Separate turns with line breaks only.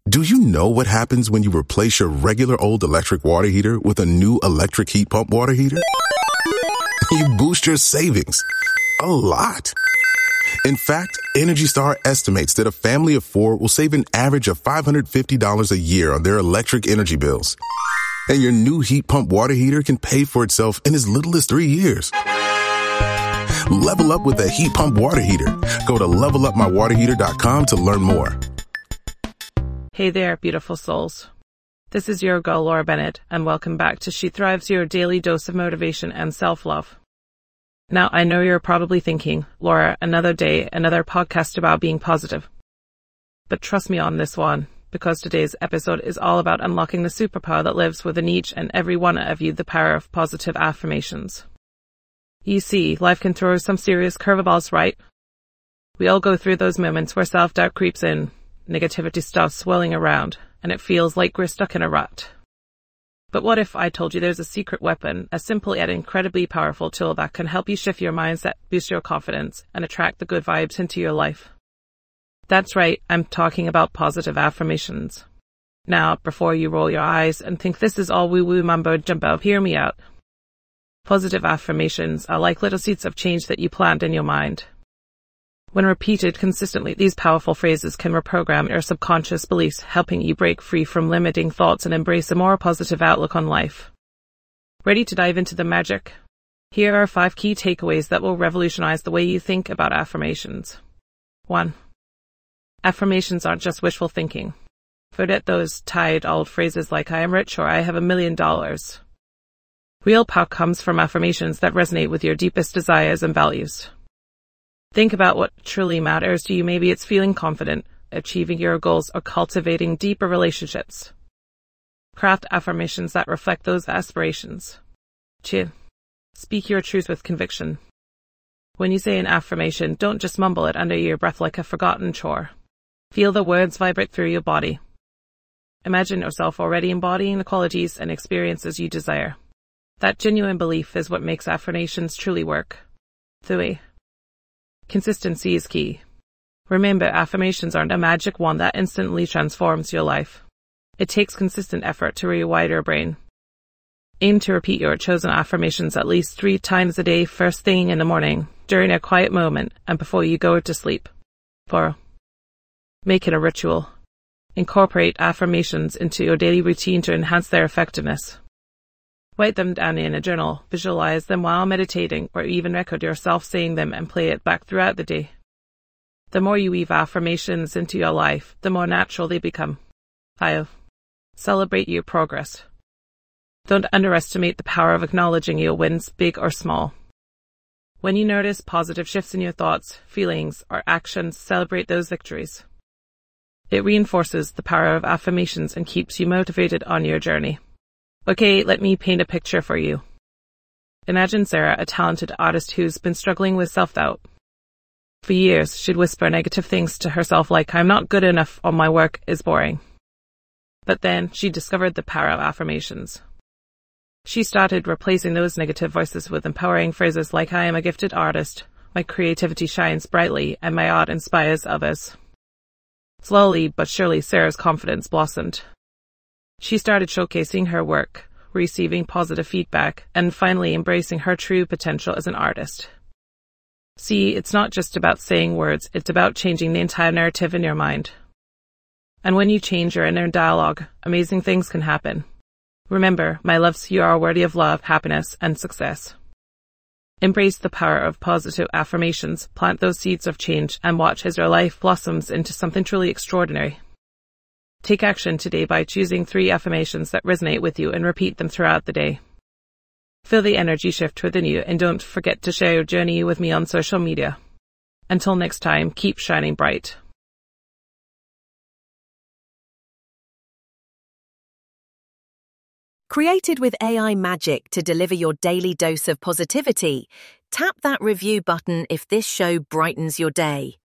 Do you know what happens when you replace your regular old electric water heater with a new electric heat pump water heater? You boost your savings a lot. In fact, Energy Star estimates that a family of 4 will save an average of $550 a year on their electric energy bills. And your new heat pump water heater can pay for itself in as little as 3 years. Level up with a heat pump water heater. Go to levelupmywaterheater.com to learn more.
Hey there, beautiful souls. This is your girl, Laura Bennett, and welcome back to She Thrives, your daily dose of motivation and self-love. Now, I know you're probably thinking, Laura, another day, another podcast about being positive. But trust me on this one, because today's episode is all about unlocking the superpower that lives within each and every one of you, the power of positive affirmations. You see, life can throw some serious curveballs, right? We all go through those moments where self-doubt creeps in, negativity starts swirling around, and it feels like we're stuck in a rut. But what if I told you there's a secret weapon, a simple yet incredibly powerful tool that can help you shift your mindset, boost your confidence, and attract the good vibes into your life? That's right, I'm talking about positive affirmations. Now, before you roll your eyes and think this is all woo-woo mumbo-jumbo, hear me out. Positive affirmations are like little seeds of change that you plant in your mind. When repeated consistently, these powerful phrases can reprogram your subconscious beliefs, helping you break free from limiting thoughts and embrace a more positive outlook on life. Ready to dive into the magic? Here are 5 key takeaways that will revolutionize the way you think about affirmations. 1. Affirmations aren't just wishful thinking. Forget those tired old phrases like I am rich or I have $1 million. Real power comes from affirmations that resonate with your deepest desires and values. Think about what truly matters to you. Maybe it's feeling confident, achieving your goals, or cultivating deeper relationships. Craft affirmations that reflect those aspirations. 2. Speak your truth with conviction. When you say an affirmation, don't just mumble it under your breath like a forgotten chore. Feel the words vibrate through your body. Imagine yourself already embodying the qualities and experiences you desire. That genuine belief is what makes affirmations truly work. 3. Consistency is key. Remember, affirmations aren't a magic wand that instantly transforms your life. It takes consistent effort to rewire your brain. Aim to repeat your chosen affirmations at least 3 times a day, first thing in the morning, during a quiet moment, and before you go to sleep. 4. Make it a ritual. Incorporate affirmations into your daily routine to enhance their effectiveness. Write them down in a journal, visualize them while meditating, or even record yourself saying them and play it back throughout the day. The more you weave affirmations into your life, the more natural they become. 5. Celebrate your progress. Don't underestimate the power of acknowledging your wins, big or small. When you notice positive shifts in your thoughts, feelings, or actions, celebrate those victories. It reinforces the power of affirmations and keeps you motivated on your journey. Okay, let me paint a picture for you. Imagine Sarah, a talented artist who's been struggling with self-doubt. For years, she'd whisper negative things to herself like, I'm not good enough, or my work is boring. But then, she discovered the power of affirmations. She started replacing those negative voices with empowering phrases like, I am a gifted artist, my creativity shines brightly, and my art inspires others. Slowly but surely, Sarah's confidence blossomed. She started showcasing her work, receiving positive feedback, and finally embracing her true potential as an artist. See, it's not just about saying words, it's about changing the entire narrative in your mind. And when you change your inner dialogue, amazing things can happen. Remember, my loves, you are worthy of love, happiness, and success. Embrace the power of positive affirmations, plant those seeds of change, and watch as your life blossoms into something truly extraordinary. Take action today by choosing 3 affirmations that resonate with you and repeat them throughout the day. Feel the energy shift within you and don't forget to share your journey with me on social media. Until next time, keep shining bright.
Created with AI magic to deliver your daily dose of positivity, tap that review button if this show brightens your day.